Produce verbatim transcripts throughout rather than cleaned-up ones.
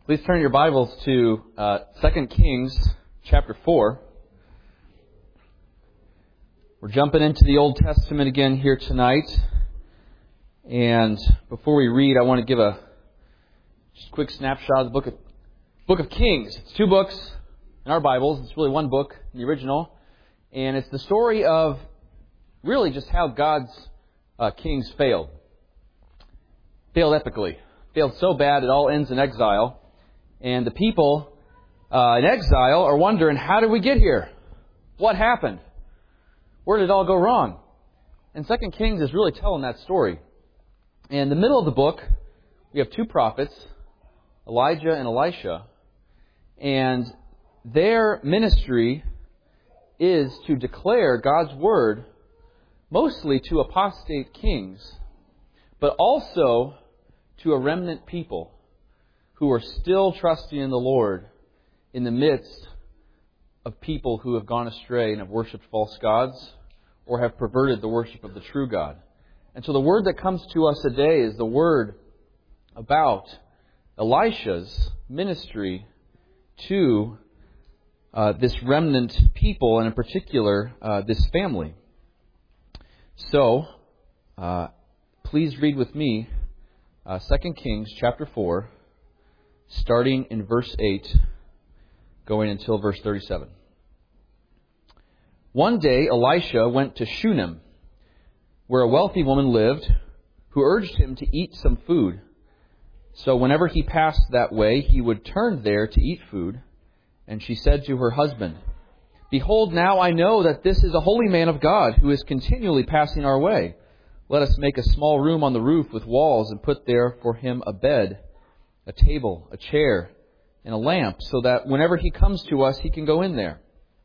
Please turn your Bibles to uh, Second Kings chapter four. We're jumping into the Old Testament again here tonight. And before we read, I want to give a just quick snapshot of the book of, book of Kings. It's two books in our Bibles. It's really one book in the original. And it's the story of really just how God's uh, kings failed. Failed epically. Failed so bad it all ends in exile. And the people uh, in exile are wondering, how did we get here? What happened? Where did it all go wrong? And Second Kings is really telling that story. And in the middle of the book, we have two prophets, Elijah and Elisha. And their ministry is to declare God's word mostly to apostate kings, but also to a remnant people who are still trusting in the Lord in the midst of people who have gone astray and have worshipped false gods or have perverted the worship of the true God. And so the word that comes to us today is the word about Elisha's ministry to uh, this remnant people, and in particular, uh, this family. So, uh, please read with me uh, Second Kings chapter four, starting in verse eight, going until verse thirty-seven. One day Elisha went to Shunem, where a wealthy woman lived, who urged him to eat some food. So whenever he passed that way, he would turn there to eat food. And she said to her husband, "Behold, now I know that this is a holy man of God, who is continually passing our way. Let us make a small room on the roof with walls, and put there for him a bed, a table, a chair, and a lamp, so that whenever he comes to us, he can go in there."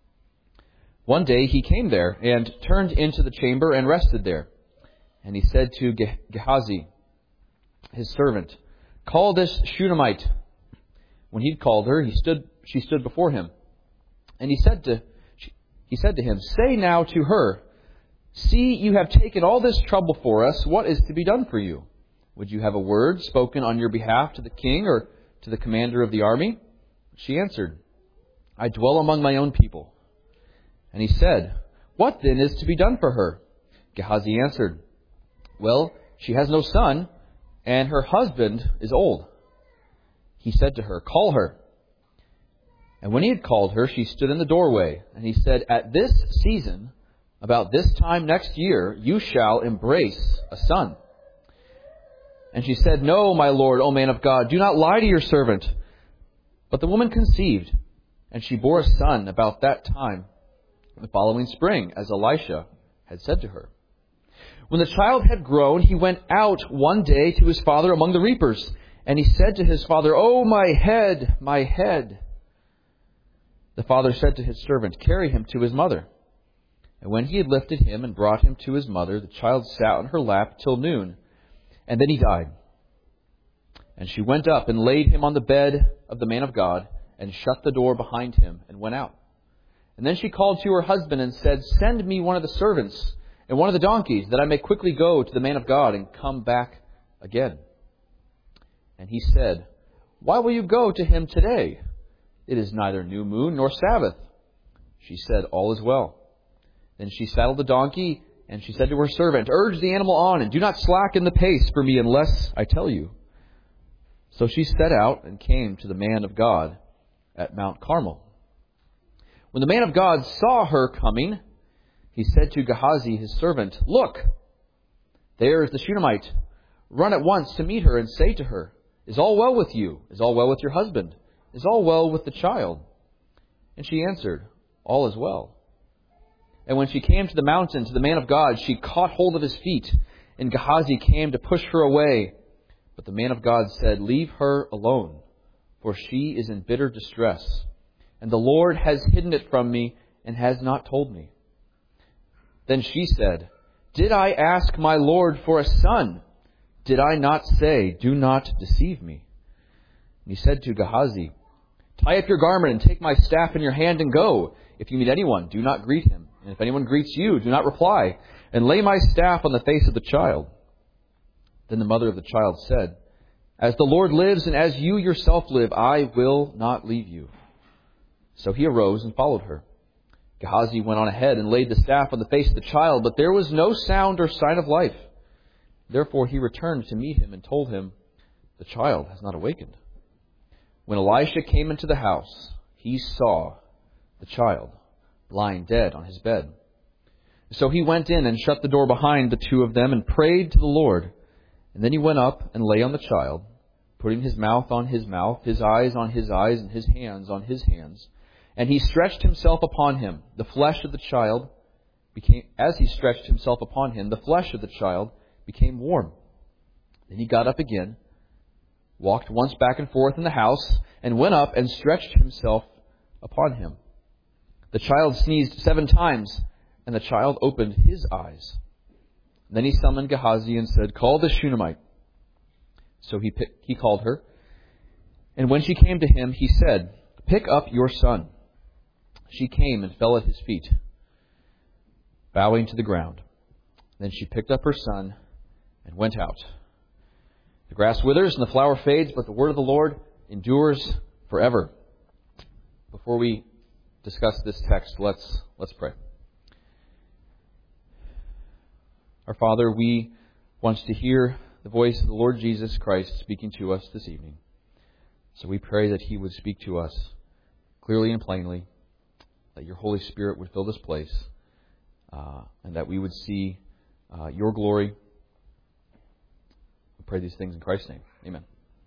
One day he came there and turned into the chamber and rested there. And he said to Gehazi, his servant, "Call this Shunammite." When he'd called her, he stood. She stood before him. And he said to he said to him, "Say now to her, see, you have taken all this trouble for us. What is to be done for you? Would you have a word spoken on your behalf to the king or to the commander of the army?" She answered, "I dwell among my own people." And he said, "What then is to be done for her?" Gehazi answered, "Well, she has no son, and her husband is old." He said to her, "Call her." And when he had called her, she stood in the doorway. And he said, "At this season, about this time next year, you shall embrace a son." And she said, "No, my lord, O man of God, do not lie to your servant." But the woman conceived, and she bore a son about that time, the following spring, as Elisha had said to her. When the child had grown, he went out one day to his father among the reapers. And he said to his father, "Oh, my head, my head." The father said to his servant, "Carry him to his mother." And when he had lifted him and brought him to his mother, the child sat on her lap till noon. And then he died. And she went up and laid him on the bed of the man of God, and shut the door behind him, and went out. And then she called to her husband and said, "Send me one of the servants and one of the donkeys, that I may quickly go to the man of God and come back again." And he said, "Why will you go to him today? It is neither new moon nor Sabbath." She said, "All is well." Then she saddled the donkey, and she said to her servant, "Urge the animal on, and do not slacken the pace for me unless I tell you." So she set out and came to the man of God at Mount Carmel. When the man of God saw her coming, he said to Gehazi, his servant, "Look, there is the Shunammite. Run at once to meet her and say to her, 'Is all well with you? Is all well with your husband? Is all well with the child?' And she answered, 'All is well.' And when she came to the mountain, to the man of God, she caught hold of his feet, and Gehazi came to push her away. But the man of God said, 'Leave her alone, for she is in bitter distress. And the Lord has hidden it from me and has not told me.' Then she said, 'Did I ask my Lord for a son? Did I not say, do not deceive me?' And he said to Gehazi, 'Tie up your garment and take my staff in your hand and go. If you meet anyone, do not greet him. And if anyone greets you, do not reply. And lay my staff on the face of the child.' Then the mother of the child said, As the Lord lives and as you yourself live, I will not leave you." So he arose and followed her. Gehazi went on ahead and laid the staff on the face of the child, but there was no sound or sign of life. Therefore he returned to meet him and told him, "The child has not awakened." When Elisha came into the house, he saw the child lying dead on his bed. So he went in and shut the door behind the two of them and prayed to the Lord. And then he went up and lay on the child, putting his mouth on his mouth, his eyes on his eyes, and his hands on his hands. And he stretched himself upon him. The flesh of the child became, as he stretched himself upon him, the flesh of the child became warm. Then he got up again, walked once back and forth in the house, and went up and stretched himself upon him. The child sneezed seven times, and the child opened his eyes. Then he summoned Gehazi and said, "Call the Shunammite." So he pick, he called her. And when she came to him, he said, "Pick up your son." She came and fell at his feet, bowing to the ground. Then she picked up her son and went out. The grass withers and the flower fades, but the word of the Lord endures forever. Before we discuss this text, let's let's pray. Our Father, we want to hear the voice of the Lord Jesus Christ speaking to us this evening. So we pray that He would speak to us clearly and plainly, that your Holy Spirit would fill this place, uh, and that we would see uh, your glory. We pray these things in Christ's name. Amen.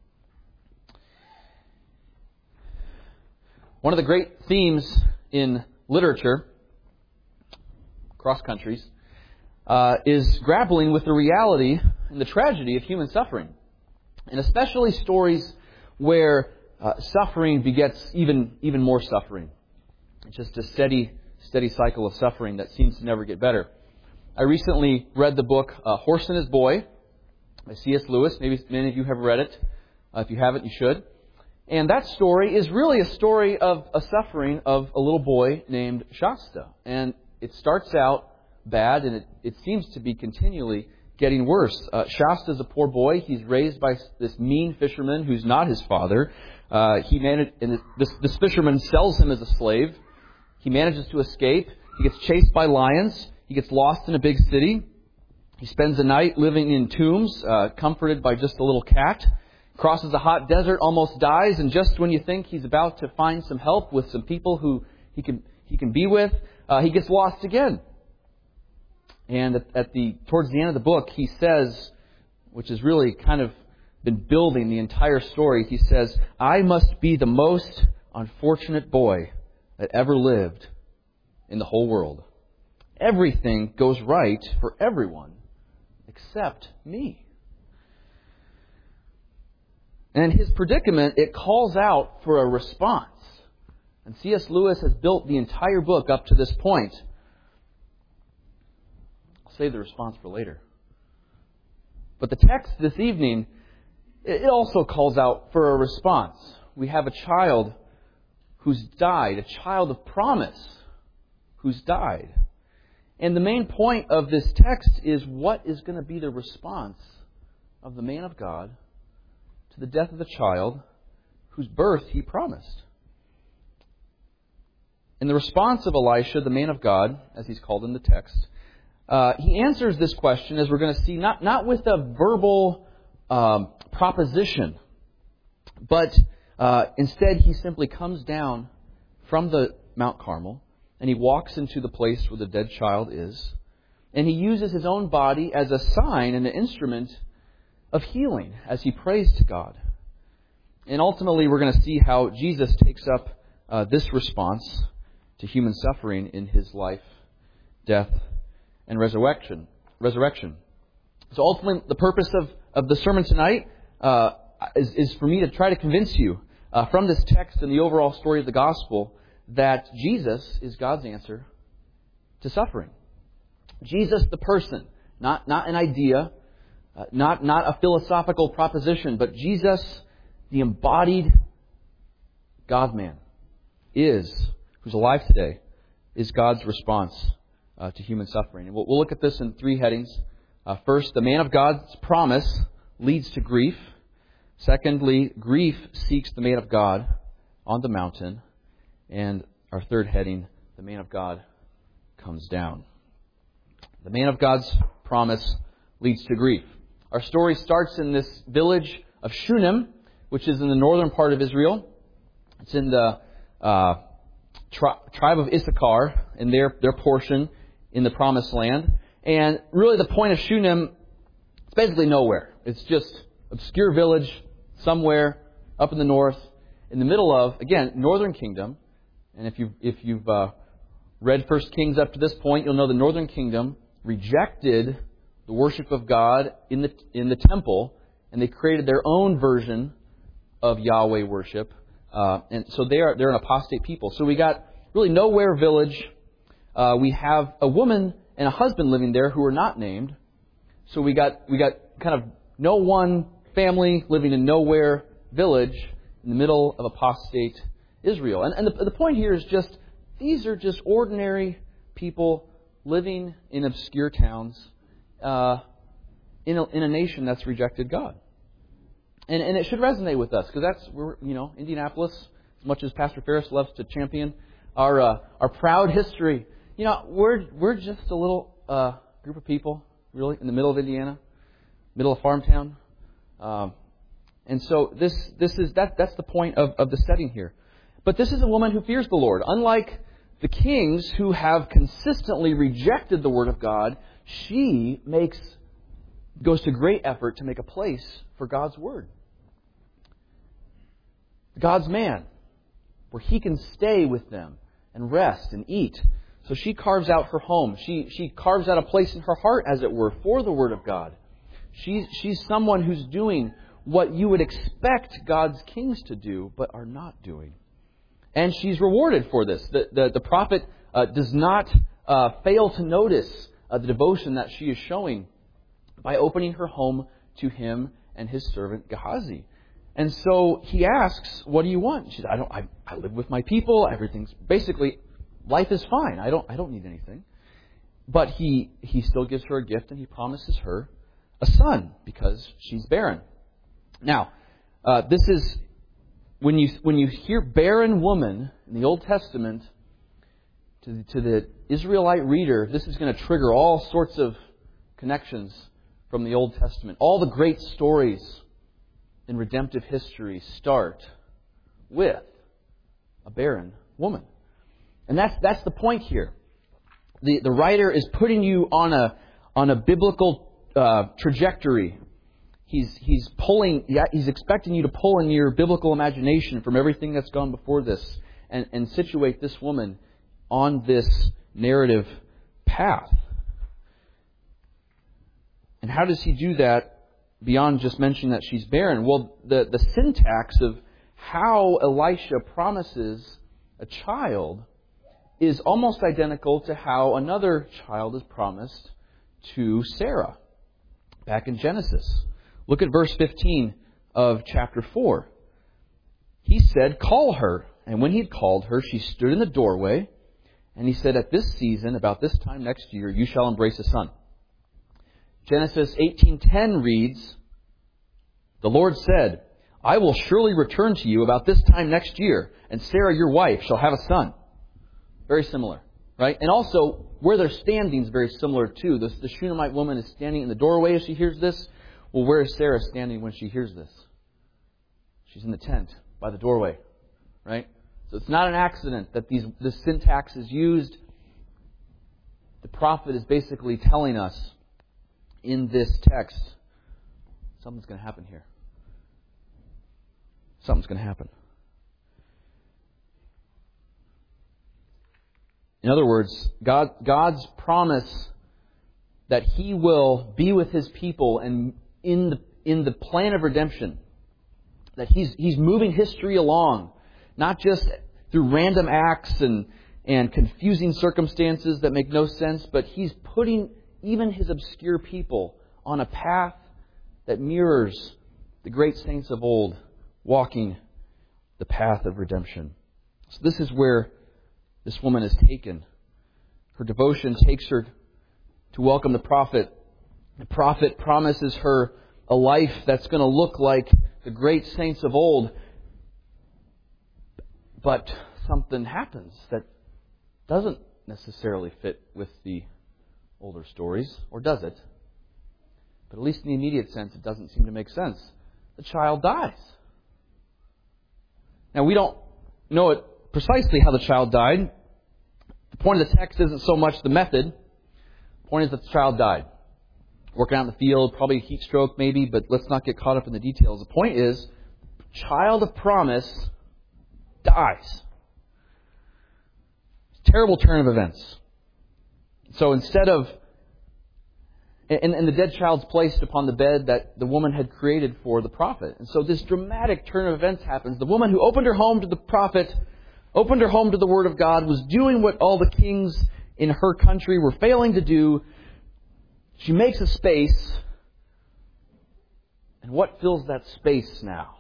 One of the great themes in literature, across countries, uh, is grappling with the reality and the tragedy of human suffering. And especially stories where uh, suffering begets even, even more suffering. It's just a steady, steady cycle of suffering that seems to never get better. I recently read the book uh, Horse and His Boy by C S Lewis. Maybe many of you have read it. Uh, if you haven't, you should. And that story is really a story of a suffering of a little boy named Shasta. And it starts out bad, and it, it seems to be continually getting worse. Uh, Shasta is a poor boy. He's raised by this mean fisherman who's not his father. Uh, he managed, and this, this fisherman sells him as a slave. He manages to escape. He gets chased by lions. He gets lost in a big city. He spends the night living in tombs, uh, comforted by just a little cat. Crosses a hot desert, almost dies, and just when you think he's about to find some help with some people who he can he can be with, uh, he gets lost again. And at, at the towards the end of the book, he says, which has really kind of been building the entire story, he says, "I must be the most unfortunate boy that ever lived in the whole world. Everything goes right for everyone except me." And his predicament, it calls out for a response. And C S Lewis has built the entire book up to this point. I'll save the response for later. But the text this evening, it also calls out for a response. We have a child who's died, a child of promise who's died. And the main point of this text is what is going to be the response of the man of God to the death of the child whose birth he promised. In the response of Elisha, the man of God, as he's called in the text, uh, he answers this question, as we're going to see, not, not with a verbal um, proposition, but uh, instead he simply comes down from the Mount Carmel and he walks into the place where the dead child is, and he uses his own body as a sign and an instrument of healing as he prays to God. And ultimately, we're going to see how Jesus takes up uh, this response to human suffering in his life, death, and resurrection. Resurrection. So ultimately, the purpose of, of the sermon tonight uh, is, is for me to try to convince you uh, from this text and the overall story of the gospel that Jesus is God's answer to suffering. Jesus, the person, not, not an idea, Uh, not, not a philosophical proposition, but Jesus, the embodied God-man, is, who's alive today, is God's response uh, to human suffering. And we'll, we'll look at this in three headings. Uh, first, the man of God's promise leads to grief. Secondly, grief seeks the man of God on the mountain. And our third heading, the man of God comes down. The man of God's promise leads to grief. Our story starts in this village of Shunem, which is in the northern part of Israel. It's in the uh, tri- tribe of Issachar, in their, their portion in the Promised Land. And really the point of Shunem, it's basically nowhere. It's just obscure village somewhere up in the north, in the middle of, again, northern kingdom. And if you've, if you've uh, read First Kings up to this point, you'll know the northern kingdom rejected the worship of God in the in the temple, and they created their own version of Yahweh worship. Uh, and so they are they're an apostate people. So we got really nowhere village. Uh, we have a woman and a husband living there who are not named. So we got we got kind of no one family living in nowhere village in the middle of apostate Israel. And, and the, the point here is just, these are just ordinary people living in obscure towns uh, in, a, in a nation that's rejected God. And, and it should resonate with us, because that's, we're, you know, Indianapolis, as much as Pastor Ferris loves to champion our uh, our proud history. You know, we're we're just a little uh, group of people, really, in the middle of Indiana, middle of farm town. Um, and so this this is that that's the point of, of the setting here. But this is a woman who fears the Lord. Unlike the kings who have consistently rejected the Word of God, she makes goes to great effort to make a place for God's Word. God's man, where He can stay with them and rest and eat. So she carves out her home. She she carves out a place in her heart, as it were, for the Word of God. She's, she's someone who's doing what you would expect God's kings to do, but are not doing. And she's rewarded for this. The, the, the prophet uh, does not uh, fail to notice uh, the devotion that she is showing by opening her home to him and his servant Gehazi. And so he asks, "What do you want?" She says, "I don't. I, I live with my people. Everything's basically life is fine. I don't. I don't need anything." But he he still gives her a gift, and he promises her a son because she's barren. Now, uh, this is when you when you hear barren woman in the Old Testament, to the, to the Israelite reader, this is going to trigger all sorts of connections from the Old Testament. All the great stories in redemptive history start with a barren woman. And that's that's the point here. The the writer is putting you on a on a biblical uh, trajectory. He's he's pulling he's expecting you to pull in your biblical imagination from everything that's gone before this and, and situate this woman on this narrative path. And how does he do that beyond just mentioning that she's barren? Well, the, the syntax of how Elisha promises a child is almost identical to how another child is promised to Sarah back in Genesis. Look at verse fifteen of chapter four. He said, "Call her." And when he had called her, she stood in the doorway. And he said, "At this season, about this time next year, you shall embrace a son." Genesis eighteen ten reads, "The Lord said, I will surely return to you about this time next year, and Sarah your wife shall have a son." Very similar, right? And also, where they're standing is very similar too. The, the Shunammite woman is standing in the doorway as she hears this. Well, where is Sarah standing when she hears this? She's in the tent by the doorway, right? So it's not an accident that these this syntax is used. The prophet is basically telling us in this text, something's going to happen here. Something's going to happen. In other words, God, God's promise that He will be with His people and in the in the plan of redemption, that He's He's moving history along, not just through random acts and and confusing circumstances that make no sense, but He's putting even His obscure people on a path that mirrors the great saints of old walking the path of redemption. So this is where this woman is taken. Her devotion takes her to welcome the prophet. The prophet promises her a life that's going to look like the great saints of old. But something happens that doesn't necessarily fit with the older stories, or does it? But at least in the immediate sense, it doesn't seem to make sense. The child dies. Now, we don't know it precisely how the child died. The point of the text isn't so much the method. The point is that the child died. Working out in the field, probably heat stroke maybe, but let's not get caught up in the details. The point is, child of promise dies. Terrible turn of events. So instead of, and, and the dead child's placed upon the bed that the woman had created for the prophet. And so this dramatic turn of events happens. The woman who opened her home to the prophet, opened her home to the Word of God, was doing what all the kings in her country were failing to do. She makes a space. And what fills that space now?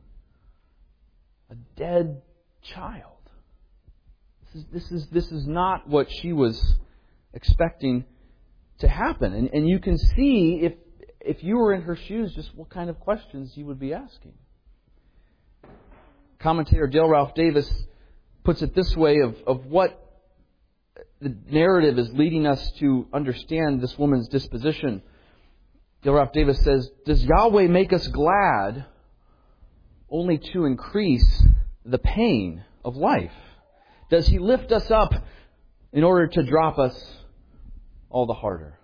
A dead child. This is, this is, this is not what she was expecting to happen. And, and you can see, if, if you were in her shoes, just what kind of questions you would be asking. Commentator Dale Ralph Davis puts it this way of, of what the narrative is leading us to understand this woman's disposition. Dale Ralph Davis says, "Does Yahweh make us glad only to increase the pain of life? Does He lift us up in order to drop us all the harder?"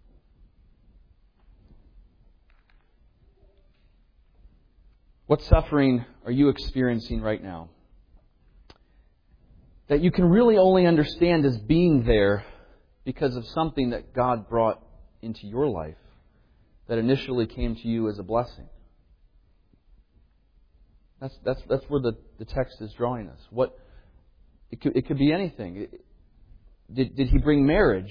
What suffering are you experiencing right now that you can really only understand as being there because of something that God brought into your life that initially came to you as a blessing? That's that's that's where the, the text is drawing us. What it could it could be anything. Did did He bring marriage,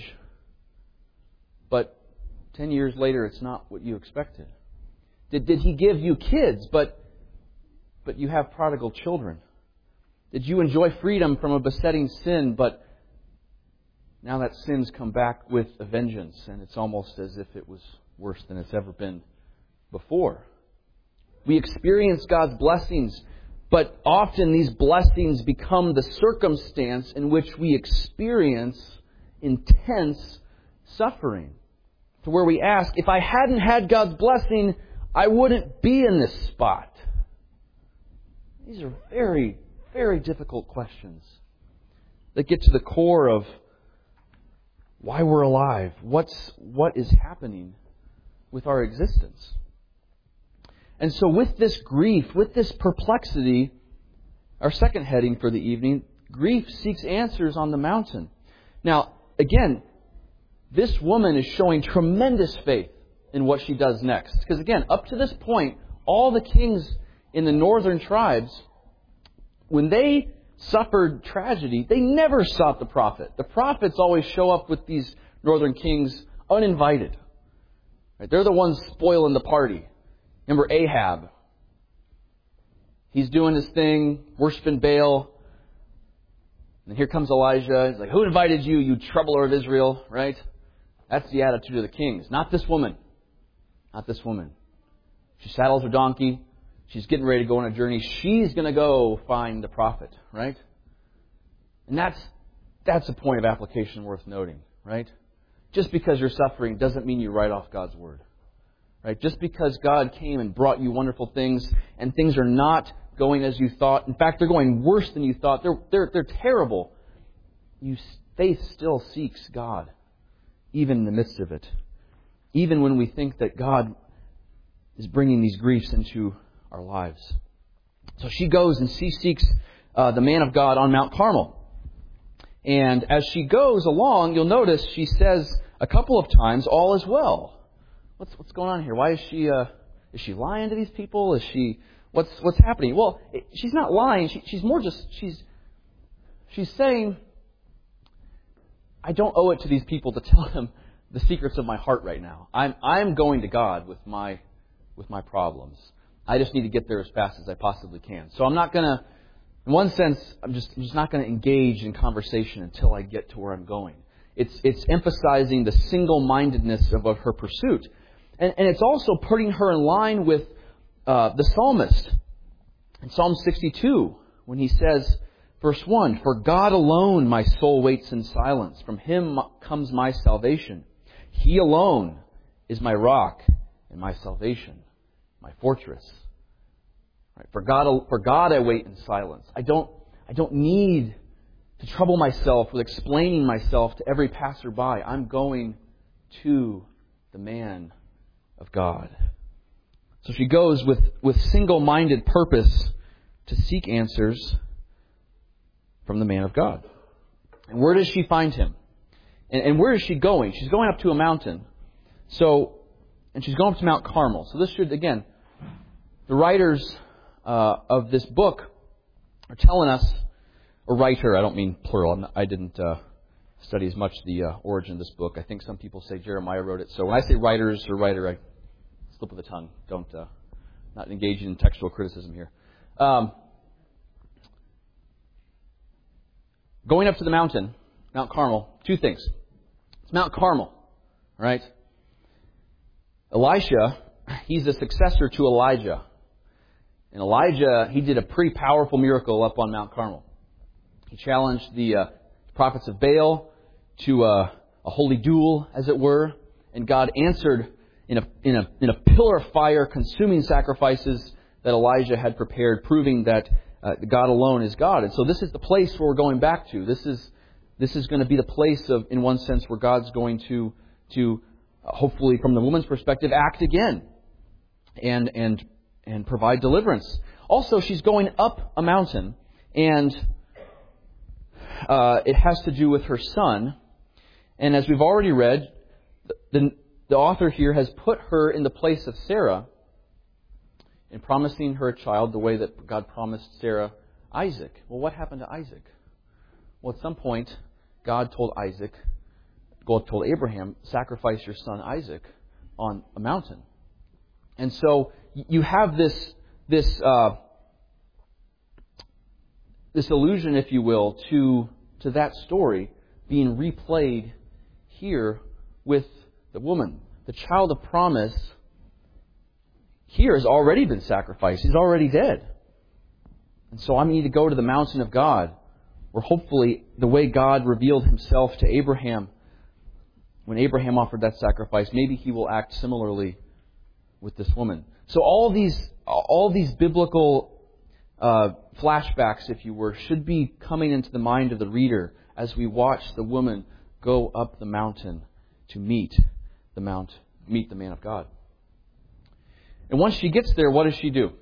but ten years later it's not what you expected? Did did He give you kids, but but you have prodigal children? Did you enjoy freedom from a besetting sin, but now that sin's come back with a vengeance, and it's almost as if it was worse than it's ever been before? We experience God's blessings, but often these blessings become the circumstance in which we experience intense suffering. To where we ask, if I hadn't had God's blessing, I wouldn't be in this spot. These are very, very difficult questions that get to the core of why we're alive. What's what is happening with our existence? And so with this grief, with this perplexity, our second heading for the evening, grief seeks answers on the mountain. Now, again, this woman is showing tremendous faith in what she does next. Because again, up to this point, all the kings in the northern tribes, when they suffered tragedy, they never sought the prophet. The prophets always show up with these northern kings uninvited. Right? They're the ones spoiling the party. Remember Ahab. He's doing his thing, worshiping Baal. And here comes Elijah. He's like, "Who invited you, you troubler of Israel?" Right? That's the attitude of the kings. Not this woman. Not this woman. She saddles her donkey. She's getting ready to go on a journey. She's going to go find the prophet. Right? And that's that's a point of application worth noting. Right? Just because you're suffering doesn't mean you write off God's word. Right? Just because God came and brought you wonderful things and things are not going as you thought. In fact, they're going worse than you thought. They're they're they're terrible. You faith still seeks God, even in the midst of it. Even when we think that God is bringing these griefs into our lives. So she goes and she seeks uh, the man of God on Mount Carmel. And as she goes along, you'll notice she says a couple of times, "All is well." What's what's going on here? Why is she uh, is she lying to these people? Is she what's what's happening? Well, it, she's not lying. She, she's more just she's she's saying, I don't owe it to these people to tell them the secrets of my heart right now. I'm I'm going to God with my with my problems. I just need to get there as fast as I possibly can. So I'm not going to, in one sense, I'm just I'm just not going to engage in conversation until I get to where I'm going. It's it's emphasizing the single-mindedness of, of her pursuit. And, and it's also putting her in line with uh, the psalmist in Psalm sixty-two when he says, verse one, "For God alone my soul waits in silence. From Him comes my salvation. He alone is my rock and my salvation, my fortress." Right? For God, for God I wait in silence. I don't, I don't need to trouble myself with explaining myself to every passerby. I'm going to the man of God. So she goes with, with single-minded purpose to seek answers from the man of God. And where does she find him? And, and where is she going? She's going up to a mountain. So, and she's going up to Mount Carmel. So this should, again, the writers uh, of this book are telling us, a writer, I don't mean plural, I didn't uh, study as much the uh, origin of this book. I think some people say Jeremiah wrote it. So when I say writers or writer, I slip of the tongue. Don't, uh, not engaging in textual criticism here. Um, going up to the mountain, Mount Carmel, two things. It's Mount Carmel, right? Elisha, he's the successor to Elijah. And Elijah, he did a pretty powerful miracle up on Mount Carmel. He challenged the uh, prophets of Baal to uh, a holy duel, as it were, and God answered in a in a in a pillar of fire, consuming sacrifices that Elijah had prepared, proving that uh, God alone is God. And so this is the place where we're going back to. This is this is going to be the place of, in one sense, where God's going to to uh, hopefully, from the woman's perspective, act again and and and provide deliverance. Also, she's going up a mountain, and Uh, it has to do with her son. And as we've already read, the, the author here has put her in the place of Sarah in promising her a child the way that God promised Sarah Isaac. Well, what happened to Isaac? Well, at some point, God told Isaac, God told Abraham, sacrifice your son Isaac on a mountain. And so you have this, this, uh, this allusion, if you will, to, to that story being replayed here with the woman. The child of promise here has already been sacrificed. He's already dead. And so I need to go to the mountain of God, where hopefully the way God revealed Himself to Abraham when Abraham offered that sacrifice, maybe He will act similarly with this woman. So all these, all these biblical Uh, flashbacks, if you were, should be coming into the mind of the reader as we watch the woman go up the mountain to meet the mount, meet the man of God. And once she gets there, what does she do?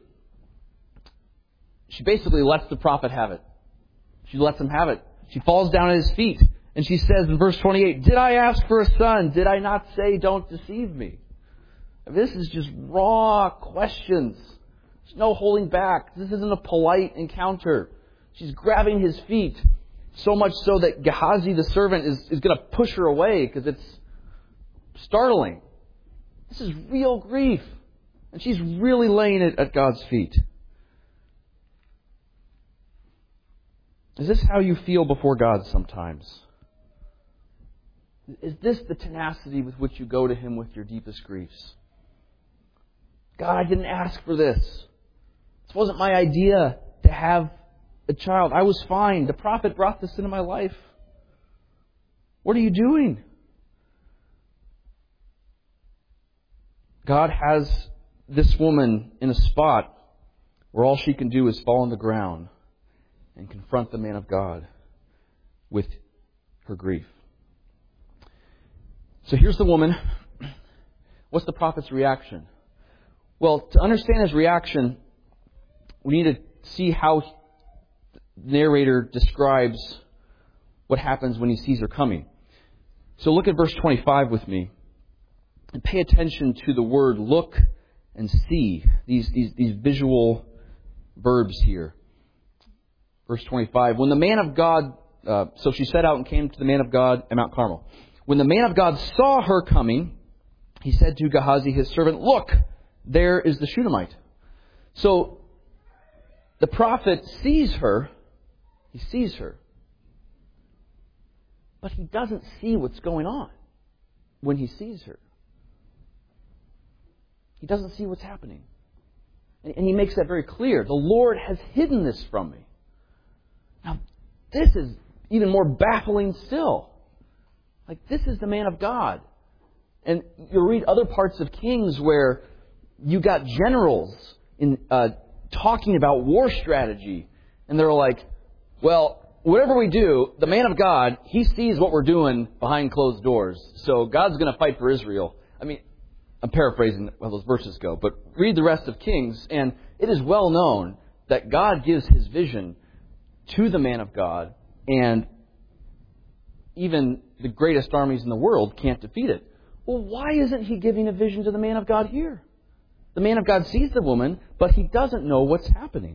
She basically lets the prophet have it. She lets him have it. She falls down at his feet, and she says in verse twenty-eight, "Did I ask for a son? Did I not say, don't deceive me?" This is just raw questions. There's no holding back. This isn't a polite encounter. She's grabbing his feet, so much so that Gehazi, the servant, is, is going to push her away because it's startling. This is real grief. And she's really laying it at God's feet. Is this how you feel before God sometimes? Is this the tenacity with which you go to Him with your deepest griefs? God, I didn't ask for this. This wasn't my idea to have a child. I was fine. The prophet brought this into my life. What are you doing? God has this woman in a spot where all she can do is fall on the ground and confront the man of God with her grief. So here's the woman. What's the prophet's reaction? Well, to understand his reaction, we need to see how the narrator describes what happens when he sees her coming. So look at verse twenty-five with me and pay attention to the word look and see, these, these, these visual verbs here. Verse twenty-five, when the man of God, uh, so she set out and came to the man of God at Mount Carmel. When the man of God saw her coming, he said to Gehazi, his servant, "Look, there is the Shunammite." So the prophet sees her. He sees her. But he doesn't see what's going on when he sees her. He doesn't see what's happening. And he makes that very clear. The Lord has hidden this from me. Now, this is even more baffling still. Like, this is the man of God. And you'll read other parts of Kings where you got generals in uh, talking about war strategy. And they're like, well, whatever we do, the man of God, he sees what we're doing behind closed doors. So God's going to fight for Israel. I mean, I'm paraphrasing how those verses go, but read the rest of Kings, and it is well known that God gives His vision to the man of God, and even the greatest armies in the world can't defeat it. Well, why isn't He giving a vision to the man of God here? The man of God sees the woman, but he doesn't know what's happening.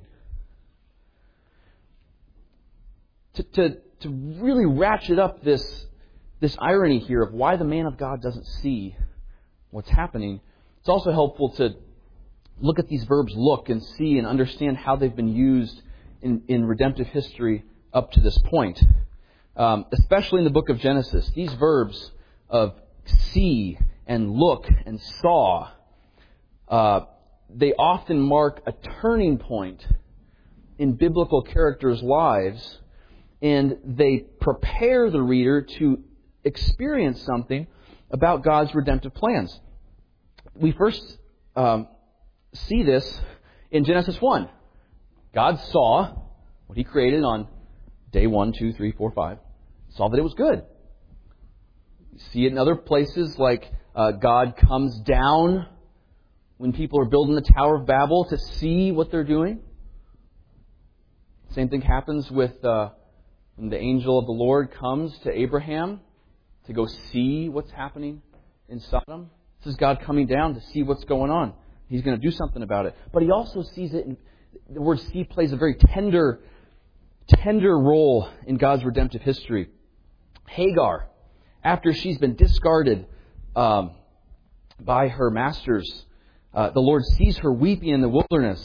To, to, to really ratchet up this, this irony here of why the man of God doesn't see what's happening, it's also helpful to look at these verbs look and see and understand how they've been used in, in redemptive history up to this point. Um, especially in the book of Genesis, these verbs of see and look and saw, uh, they often mark a turning point in biblical characters' lives, and they prepare the reader to experience something about God's redemptive plans. We first um, see this in Genesis one. God saw what He created on day one, two, three, four, five. Saw that it was good. You see it in other places, like uh, God comes down when people are building the Tower of Babel to see what they're doing. Same thing happens with uh, when the angel of the Lord comes to Abraham to go see what's happening in Sodom. This is God coming down to see what's going on. He's going to do something about it. But He also sees it in, the word see plays a very tender, tender role in God's redemptive history. Hagar, after she's been discarded um, by her masters, uh, the Lord sees her weeping in the wilderness.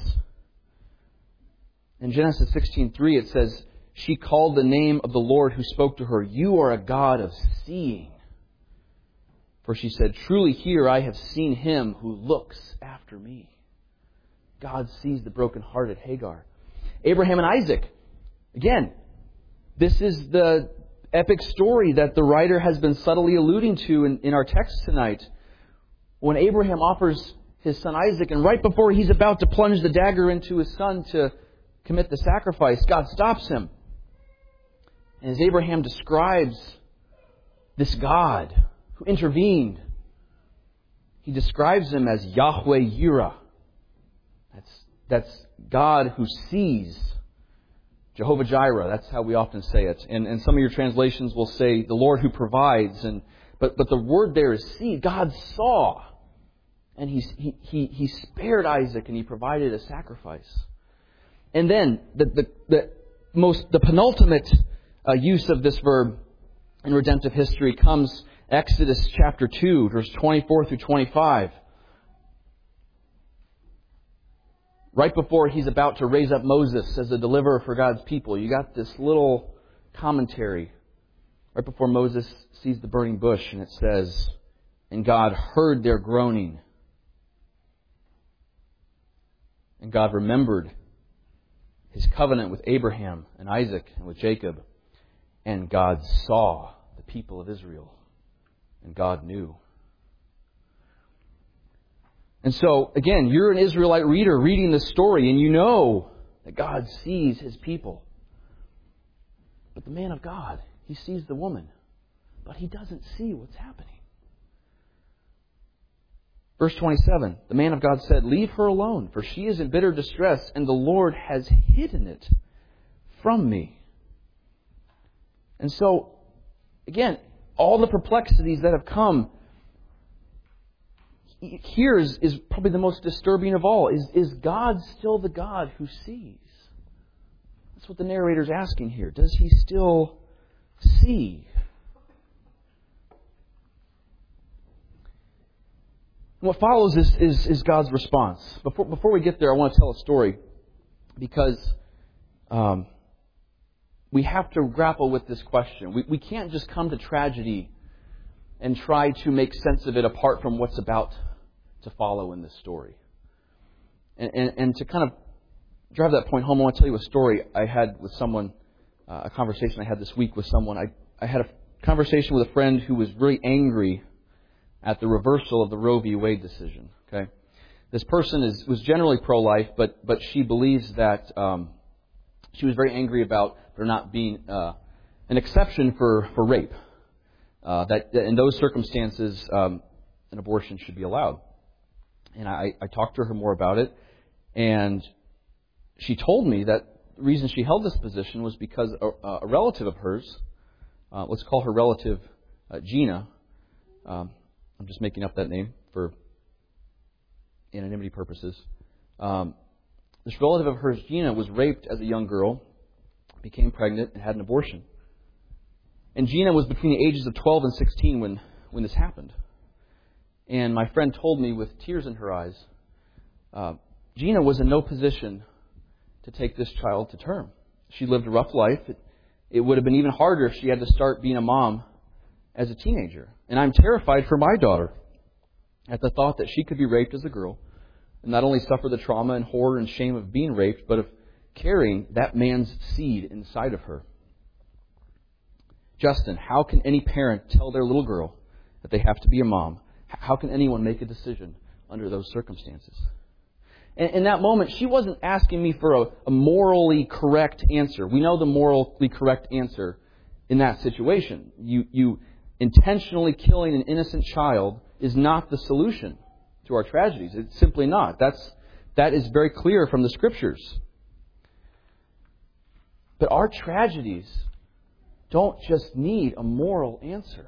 In Genesis sixteen three, it says, she called the name of the Lord who spoke to her, "You are a God of seeing." For she said, "Truly here I have seen Him who looks after me." God sees the brokenhearted Hagar. Abraham and Isaac. Again, this is the epic story that the writer has been subtly alluding to in, in our text tonight. When Abraham offers his son Isaac, and right before he's about to plunge the dagger into his son to commit the sacrifice, God stops him. And as Abraham describes this God who intervened, he describes Him as Yahweh Yireh. That's, that's God who sees. Jehovah Jireh, that's how we often say it. And, and some of your translations will say the Lord who provides. And But, but the word there is see. God saw. And he, he, he, he spared Isaac and He provided a sacrifice. And then the, the, the most the penultimate uh, use of this verb in redemptive history comes Exodus chapter two, verse twenty-four through twenty-five. Right before He's about to raise up Moses as a deliverer for God's people, you got this little commentary right before Moses sees the burning bush, and it says, "And God heard their groaning, and God remembered His covenant with Abraham and Isaac and with Jacob. And God saw the people of Israel. And God knew." And so, again, you're an Israelite reader reading this story, and you know that God sees His people. But the man of God, he sees the woman, but he doesn't see what's happening. Verse twenty-seven, the man of God said, "Leave her alone, for she is in bitter distress, and the Lord has hidden it from me." And so, again, all the perplexities that have come, here is, is probably the most disturbing of all. Is, is God still the God who sees? That's what the narrator's asking here. Does He still see? What follows is, is, is God's response. Before, before we get there, I want to tell a story, because um, we have to grapple with this question. We, we can't just come to tragedy and try to make sense of it apart from what's about to follow in this story. And, and, and to kind of drive that point home, I want to tell you a story I had with someone, uh, a conversation I had this week with someone. I, I had a conversation with a friend who was really angry at the reversal of the Roe v. Wade decision. Okay, this person is was generally pro-life, but but she believes that um, she was very angry about there not being uh, an exception for for rape. Uh, that in those circumstances, um, an abortion should be allowed. And I, I talked to her more about it, and she told me that the reason she held this position was because a, a relative of hers, uh, let's call her relative uh, Gina. Um, I'm just making up that name for anonymity purposes. Um, this relative of hers, Gina, was raped as a young girl, became pregnant, and had an abortion. And Gina was between the ages of twelve and sixteen when, when this happened. And my friend told me with tears in her eyes, uh, Gina was in no position to take this child to term. She lived a rough life. It, it would have been even harder if she had to start being a mom as a teenager. And I'm terrified for my daughter at the thought that she could be raped as a girl and not only suffer the trauma and horror and shame of being raped, but of carrying that man's seed inside of her. Justin, how can any parent tell their little girl that they have to be a mom? How can anyone make a decision under those circumstances? And in that moment, she wasn't asking me for a, a morally correct answer. We know the morally correct answer in that situation. You, you intentionally killing an innocent child is not the solution to our tragedies. It's simply not. That's, that is very clear from the Scriptures. But our tragedies don't just need a moral answer.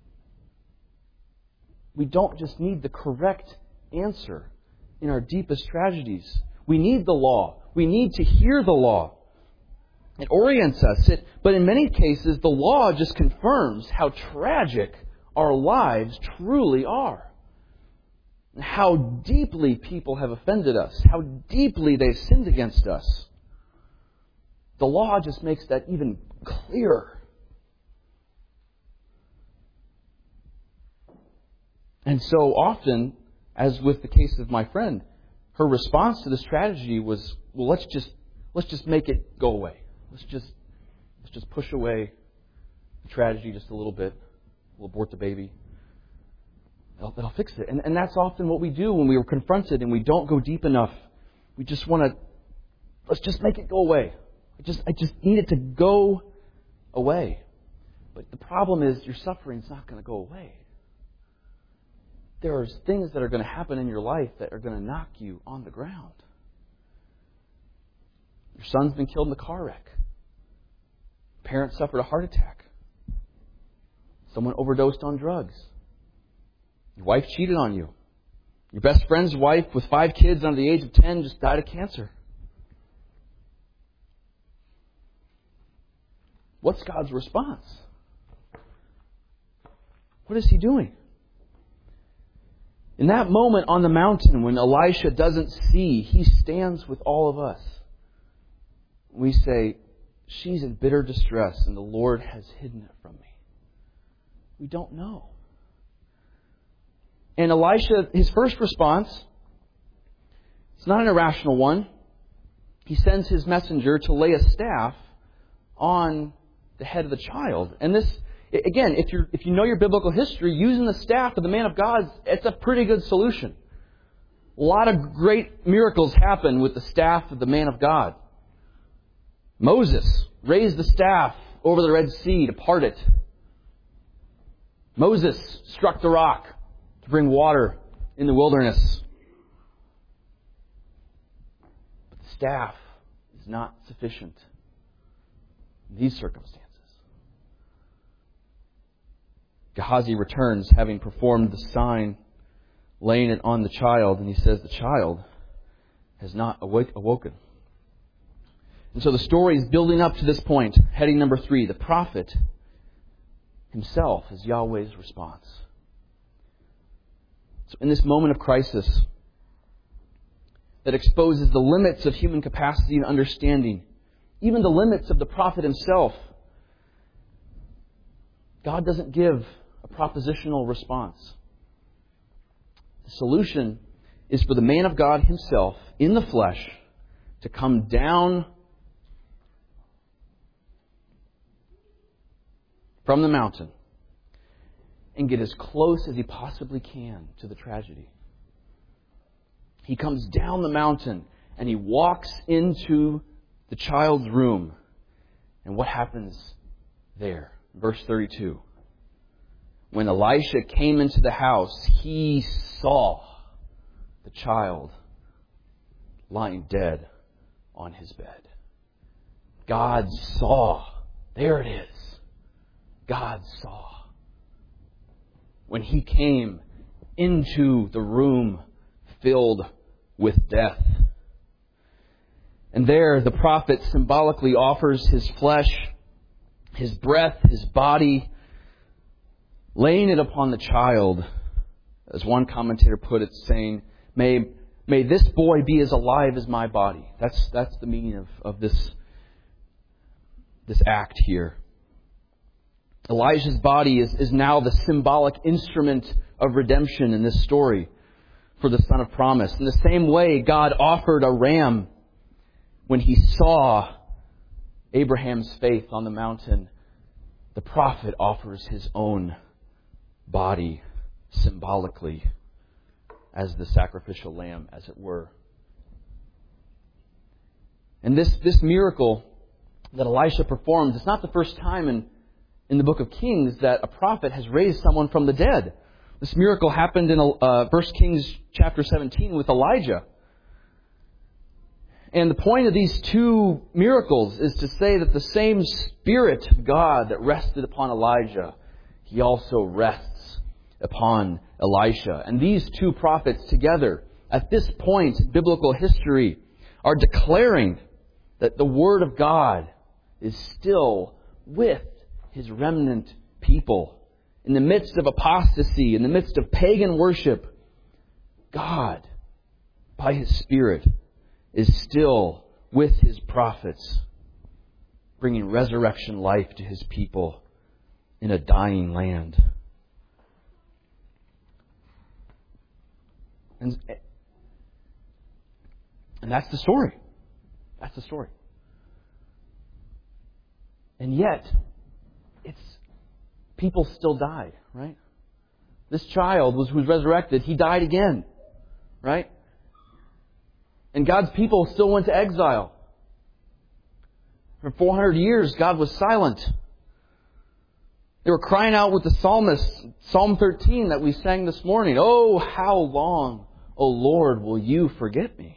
We don't just need the correct answer in our deepest tragedies. We need the law. We need to hear the law. It orients us. It, but in many cases, the law just confirms how tragic our lives truly are. How deeply people have offended us. How deeply they've sinned against us. The law just makes that even clearer. And so often, as with the case of my friend, her response to this tragedy was, well, let's just let's just make it go away. Let's just let's just push away the tragedy just a little bit. We'll abort the baby. That'll, that'll fix it. And, and that's often what we do when we are confronted and we don't go deep enough. We just want to, let's just make it go away. I just I just need it to go away. But the problem is your suffering's not going to go away. There are things that are going to happen in your life that are going to knock you on the ground. Your son's been killed in a car wreck. Parents suffered a heart attack. Someone overdosed on drugs. Your wife cheated on you. Your best friend's wife with five kids under the age of ten just died of cancer. What's God's response? What is He doing? In that moment on the mountain when Elisha doesn't see, He stands with all of us. We say, she's in bitter distress and the Lord has hidden it from me. We don't know. And Elisha, his first response, it's not an irrational one. He sends his messenger to lay a staff on the head of the child. And this, again, if you if you know your biblical history, using the staff of the man of God, it's a pretty good solution. A lot of great miracles happen with the staff of the man of God. Moses raised the staff over the Red Sea to part it. Moses struck the rock to bring water in the wilderness. But the staff is not sufficient in these circumstances. Gehazi returns, having performed the sign, laying it on the child, and he says the child has not awake, awoken. And so the story is building up to this point. Heading number three, the prophet himself is Yahweh's response. So in this moment of crisis that exposes the limits of human capacity and understanding, even the limits of the prophet himself, God doesn't give a propositional response. The solution is for the man of God himself, in the flesh, to come down from the mountain and get as close as he possibly can to the tragedy. He comes down the mountain and he walks into the child's room. And what happens there? Verse thirty-two. When Elisha came into the house, he saw the child lying dead on his bed. God saw. There it is. God saw. When he came into the room filled with death. And there the prophet symbolically offers his flesh, his breath, his body, laying it upon the child, as one commentator put it, saying, May may this boy be as alive as my body. That's that's the meaning of, of this, this act here. Elijah's body is, is now the symbolic instrument of redemption in this story for the Son of Promise. In the same way, God offered a ram when he saw Abraham's faith on the mountain. The prophet offers his own body symbolically as the sacrificial lamb, as it were. And this, this miracle that Elisha performed is not the first time in, in the book of Kings that a prophet has raised someone from the dead. This miracle happened in uh, First Kings chapter seventeen with Elijah. And the point of these two miracles is to say that the same Spirit of God that rested upon Elijah, He also rests upon Elisha. And these two prophets together, at this point in biblical history, are declaring that the Word of God is still with His remnant people. In the midst of apostasy, in the midst of pagan worship, God, by His Spirit, is still with His prophets, bringing resurrection life to His people in a dying land. And, and that's the story. That's the story. And yet, it's people still die, right? This child was who's resurrected, he died again, right? And God's people still went to exile. For four hundred years, God was silent. They were crying out with the psalmist, Psalm thirteen that we sang this morning. Oh, how long, O Lord, will you forget me?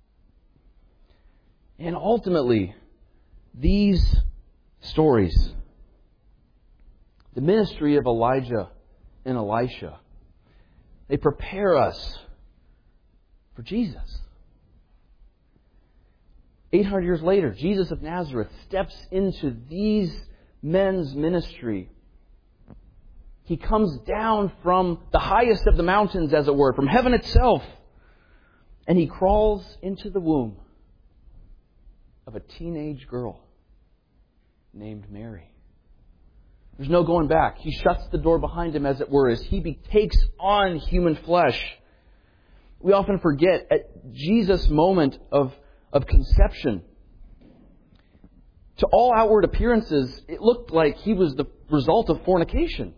And ultimately, these stories, the ministry of Elijah and Elisha, they prepare us for Jesus. eight hundred years later, Jesus of Nazareth steps into these men's ministry. He comes down from the highest of the mountains, as it were, from heaven itself, and He crawls into the womb of a teenage girl named Mary. There's no going back. He shuts the door behind Him, as it were, as He be, takes on human flesh. We often forget at Jesus' moment of, of conception, to all outward appearances, it looked like He was the result of fornication.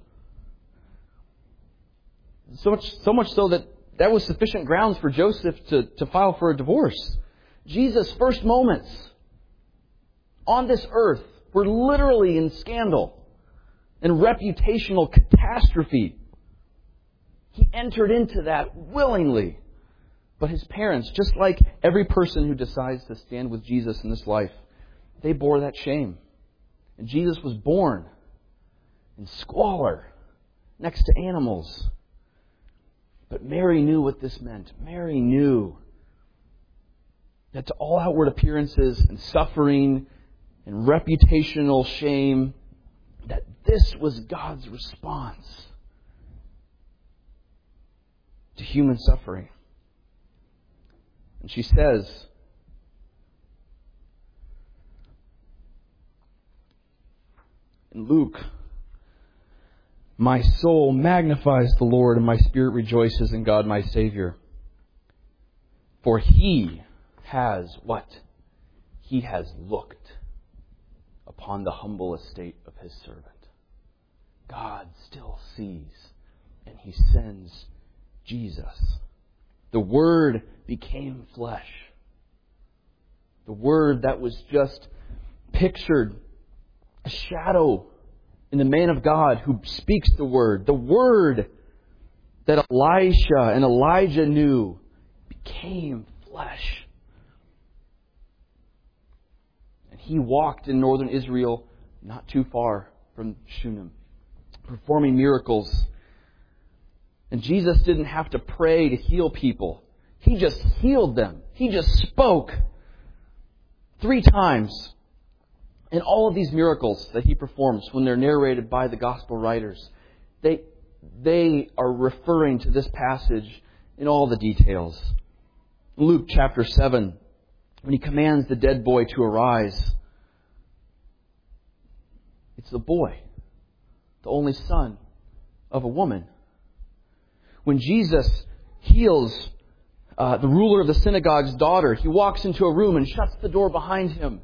So much, so much so that that was sufficient grounds for Joseph to, to file for a divorce. Jesus' first moments on this earth were literally in scandal and reputational catastrophe. He entered into that willingly. But His parents, just like every person who decides to stand with Jesus in this life, they bore that shame. And Jesus was born in squalor next to animals. But Mary knew what this meant. Mary knew that to all outward appearances and suffering and reputational shame, that this was God's response to human suffering. And she says, in Luke, My soul magnifies the Lord, and my spirit rejoices in God my Savior. For He has what? He has looked upon the humble estate of His servant. God still sees, and He sends Jesus. The Word became flesh. The Word that was just pictured, a shadow in the man of God who speaks the Word. The Word that Elisha and Elijah knew became flesh. And He walked in northern Israel, not too far from Shunem, performing miracles. And Jesus didn't have to pray to heal people. He just healed them. He just spoke three times. And all of these miracles that He performs, when they're narrated by the gospel writers, they, they are referring to this passage in all the details. Luke chapter seven, when He commands the dead boy to arise, it's the boy, the only son of a woman. When Jesus heals uh, the ruler of the synagogue's daughter, He walks into a room and shuts the door behind Him.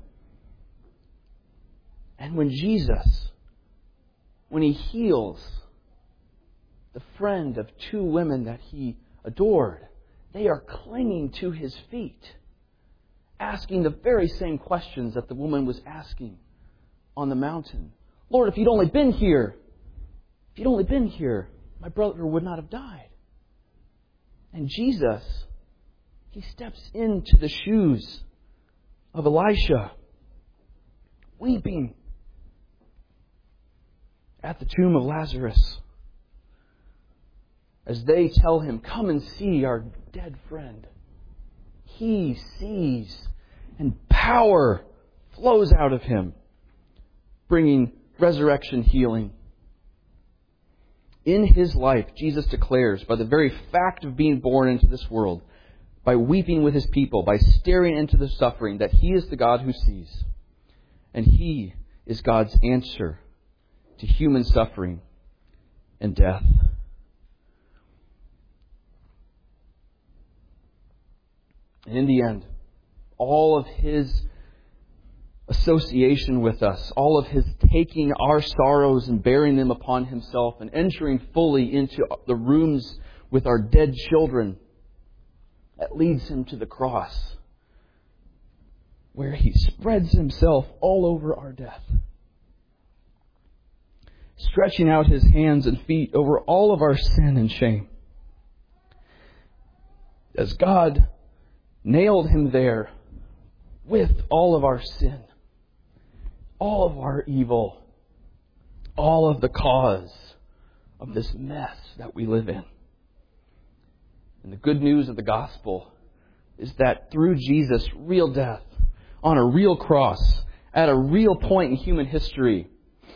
And when Jesus, when He heals the friend of two women that He adored, they are clinging to His feet, asking the very same questions that the woman was asking on the mountain. Lord, if You'd only been here, if You'd only been here, my brother would not have died. And Jesus, He steps into the shoes of Elisha, weeping at the tomb of Lazarus, as they tell him, come and see our dead friend. He sees, and power flows out of Him, bringing resurrection healing. In His life, Jesus declares, by the very fact of being born into this world, by weeping with His people, by staring into the suffering, that He is the God who sees. And He is God's answer to human suffering and death. And in the end, all of His association with us, all of His taking our sorrows and bearing them upon Himself and entering fully into the rooms with our dead children, that leads Him to the cross, where He spreads Himself all over our death, stretching out His hands and feet over all of our sin and shame. As God nailed Him there with all of our sin, all of our evil, all of the cause of this mess that we live in. And the good news of the gospel is that through Jesus' real death on a real cross, at a real point in human history,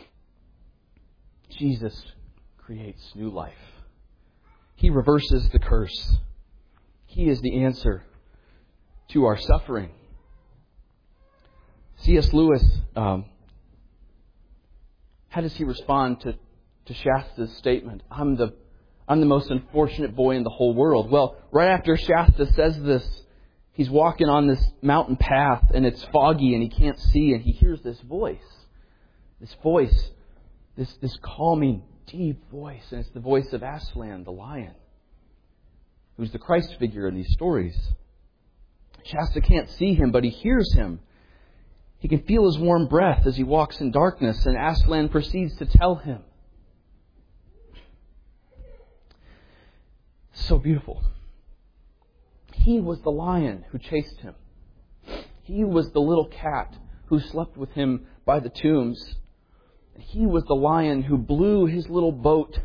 Jesus creates new life. He reverses the curse. He is the answer to our suffering. C S Lewis, um, how does he respond to, to Shasta's statement? I'm the, I'm the most unfortunate boy in the whole world. Well, right after Shasta says this, he's walking on this mountain path and it's foggy and he can't see, and he hears this voice. This voice, this, this calming, deep voice. And it's the voice of Aslan, the lion, who's the Christ figure in these stories. Shasta can't see him, but he hears him. He can feel his warm breath as he walks in darkness, and Aslan proceeds to tell him. So beautiful. He was the lion who chased him. He was the little cat who slept with him by the tombs. He was the lion who blew his little boat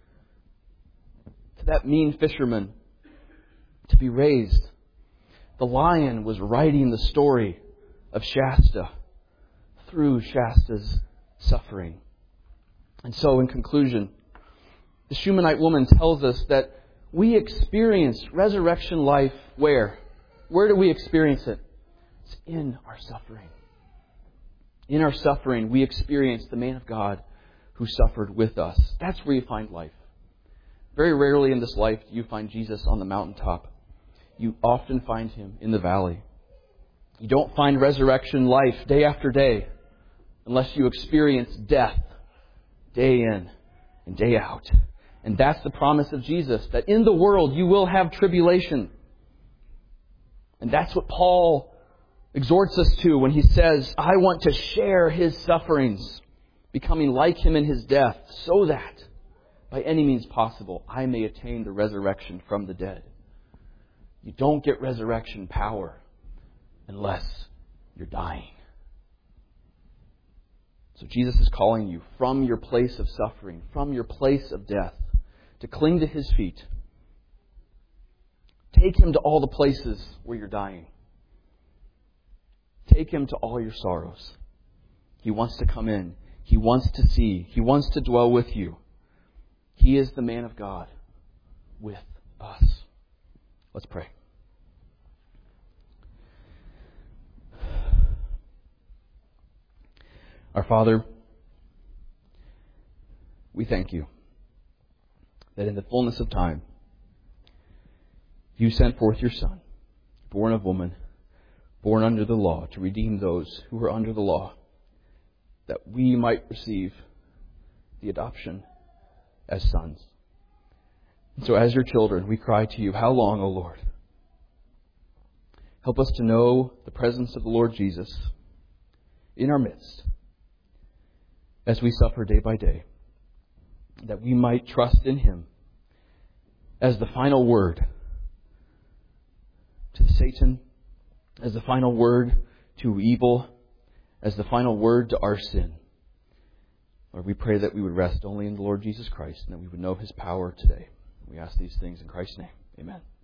to that mean fisherman to be raised. The lion was writing the story of Shasta through Shasta's suffering. And so, in conclusion, the Shunammite woman tells us that we experience resurrection life where? Where do we experience it? It's in our suffering. In our suffering, we experience the man of God who suffered with us. That's where you find life. Very rarely in this life do you find Jesus on the mountaintop. You often find him in the valley. You don't find resurrection life day after day unless you experience death day in and day out. And that's the promise of Jesus, that in the world you will have tribulation. And that's what Paul exhorts us to when he says, I want to share his sufferings, becoming like him in his death, so that by any means possible I may attain the resurrection from the dead. You don't get resurrection power unless you're dying. So Jesus is calling you from your place of suffering, from your place of death, to cling to his feet. Take him to all the places where you're dying. Take him to all your sorrows. He wants to come in. He wants to see. He wants to dwell with you. He is the man of God with us. Let's pray. Our Father, we thank you that in the fullness of time, you sent forth your Son, born of woman, born under the law, to redeem those who were under the law, that we might receive the adoption as sons. And so as your children, we cry to you, how long, O Lord? Help us to know the presence of the Lord Jesus in our midst as we suffer day by day, that we might trust in him as the final word to Satan, as the final word to evil, as the final word to our sin. Lord, we pray that we would rest only in the Lord Jesus Christ and that we would know his power today. We ask these things in Christ's name. Amen.